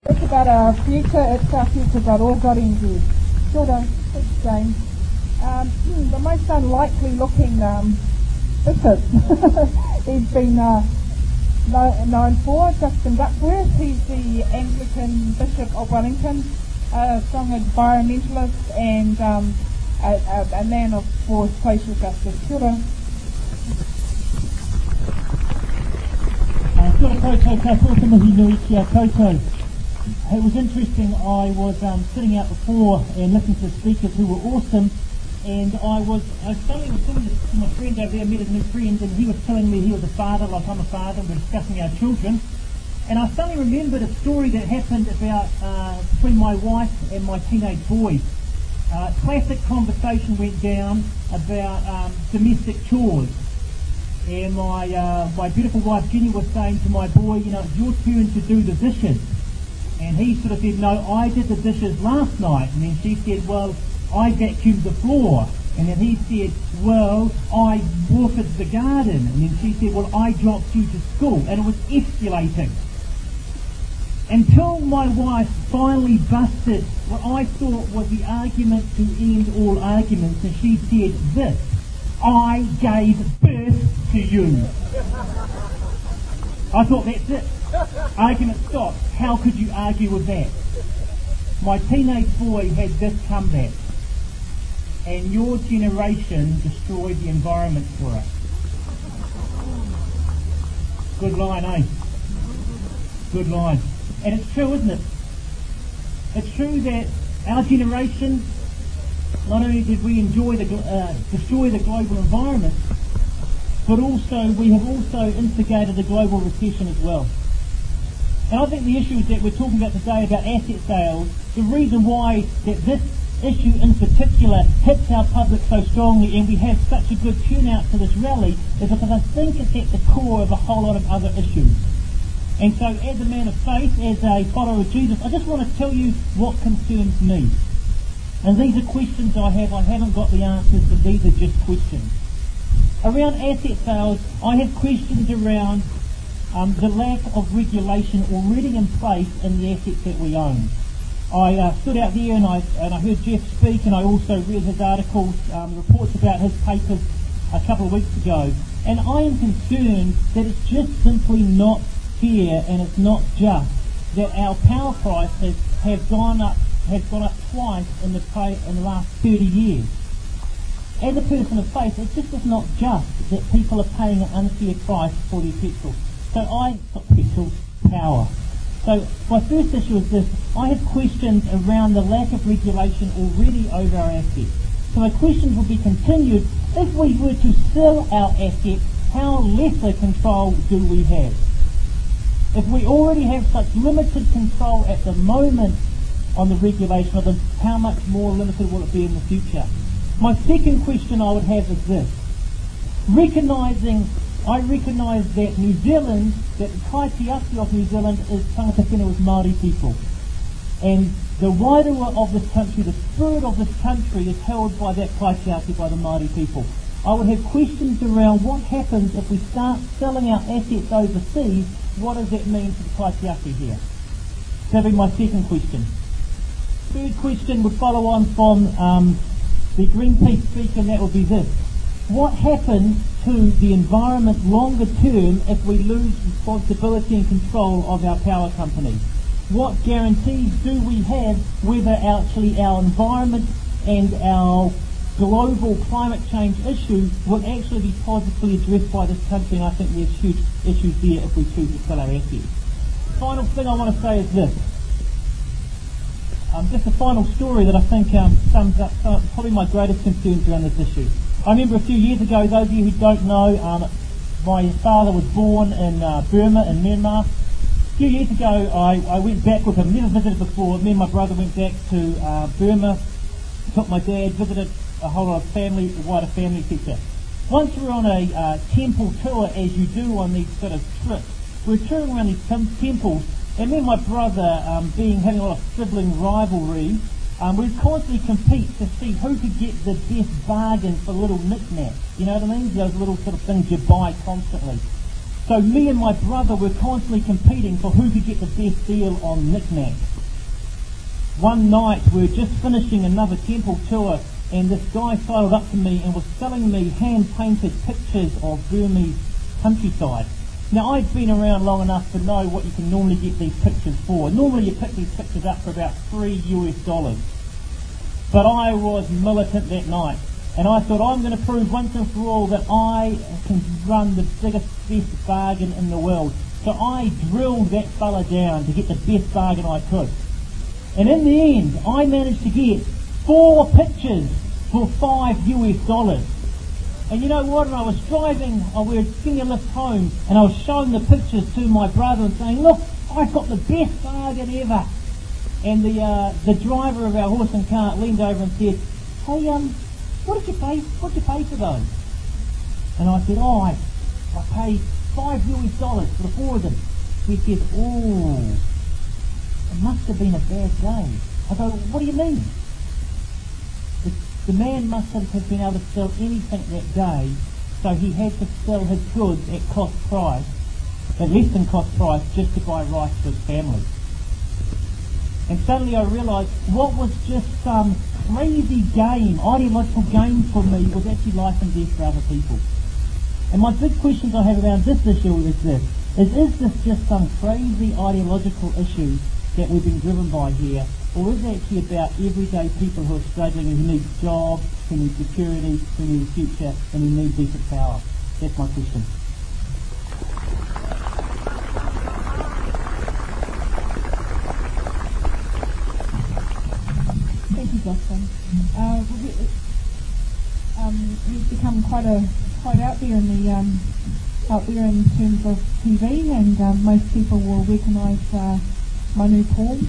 It's about our future, it's our future got all got into. Sort of, it's James. The most unlikely looking bishop he's been known for, Justin Duckworth. He's the Anglican Bishop of Wellington, a strong environmentalist and a man for social justice. Kia ora. Kia ora koutou, ka tōtamahi nui kia koutou. It was interesting, I was sitting out before and listening to the speakers who were awesome, and I was suddenly talking to my friend over there, met a new friend, and he was telling me he was a father, like I'm a father, and we're discussing our children, and I suddenly remembered a story that happened about between my wife and my teenage boys. Classic conversation went down about domestic chores, and my beautiful wife Jenny was saying to my boy, you know, it's your turn to do the dishes. And he sort of said, no, I did the dishes last night. And then she said, well, I vacuumed the floor. And then he said, well, I watered the garden. And then she said, well, I dropped you to school. And it was escalating. Until my wife finally busted what I thought was the argument to end all arguments. And she said this, I gave birth to you. I thought, that's it. Argument stopped. How could you argue with that? My teenage boy had this comeback. And your generation destroyed the environment for us. Good line, eh? Good line. And it's true, isn't it? It's true that our generation, not only did we destroy the global environment, but also we have also instigated a global recession as well. And I think the issue is that we're talking about today about asset sales. The reason why that this issue in particular hits our public so strongly and we have such a good turnout for this rally is because I think it's at the core of a whole lot of other issues. And so as a man of faith, as a follower of Jesus, I just want to tell you what concerns me. And these are questions I haven't got the answers, but these are just questions. Around asset sales, I have questions around the lack of regulation already in place in the assets that we own. I stood out there and I heard Jeff speak, and I also read his articles, reports about his papers a couple of weeks ago, and I am concerned that it's just simply not fair and it's not just that our power price has gone up twice in the last 30 years. As a person of faith, it just is not just that people are paying an unfair price for their petrol. So I got petrol power. So my first issue is this. I have questions around the lack of regulation already over our assets. So my questions will be continued. If we were to sell our assets, how lesser control do we have? If we already have such limited control at the moment on the regulation of them, how much more limited will it be in the future? My second question I would have is this. I recognise that New Zealand, that the kaitiaki of New Zealand is tangata whenua with Māori people. And the wairua of this country, the spirit of this country is held by that kaitiaki, by the Māori people. I would have questions around what happens if we start selling our assets overseas. What does that mean to the kaitiaki here? That would be my second question. Third question would follow on from the Greenpeace speaker, and that would be this. What happens to the environment longer term if we lose responsibility and control of our power companies? What guarantees do we have whether actually our environment and our global climate change issue will actually be positively addressed by this country? And I think there's huge issues there if we choose to sell our assets. The final thing I want to say is this. Just a final story that I think sums up probably my greatest concerns around this issue. I remember a few years ago, those of you who don't know, my father was born in Burma, in Myanmar. A few years ago, I went back with him, never visited before. Me and my brother went back to Burma, took my dad, visited a whole lot of family, wider family, etc. Once we were on a temple tour, as you do on these sort of trips, we were touring around these temples, and me and my brother, having a lot of sibling rivalry, we'd constantly compete to see who could get the best bargain for little knick-knacks. You know what I mean? Those little sort of things you buy constantly. So me and my brother were constantly competing for who could get the best deal on knick-knack. One night we were just finishing another temple tour, and this guy sidled up to me and was selling me hand-painted pictures of Burmese countryside. Now, I'd been around long enough to know what you can normally get these pictures for. Normally you pick these pictures up for about $3. But I was militant that night, and I thought, I'm going to prove once and for all that I can run the biggest, best bargain in the world. So I drilled that fella down to get the best bargain I could. And in the end, I managed to get 4 pictures for $5. And you know what? And I was driving, we were getting a lift home, and I was showing the pictures to my brother and saying, look, I've got the best bargain ever. And the driver of our horse and cart leaned over and said, hey, what did you pay for those? And I said, I paid $5 for the 4 of them. He said, oh, it must have been a bad day. I go, what do you mean? The man must have been able to sell anything that day, so he had to sell his goods at cost price, at less than cost price, just to buy rice for his family. And suddenly I realised what was just some crazy game, ideological game for me, was actually life and death for other people. And my big questions I have around this issue is this: is this just some crazy ideological issue that we've been driven by here, or is it actually about everyday people who are struggling and who need jobs, who need security, who need a future, and who need decent power? That's my question. Thank you, Justin. You've become quite out there in the out there in terms of TV, and most people will recognise Manu Paul.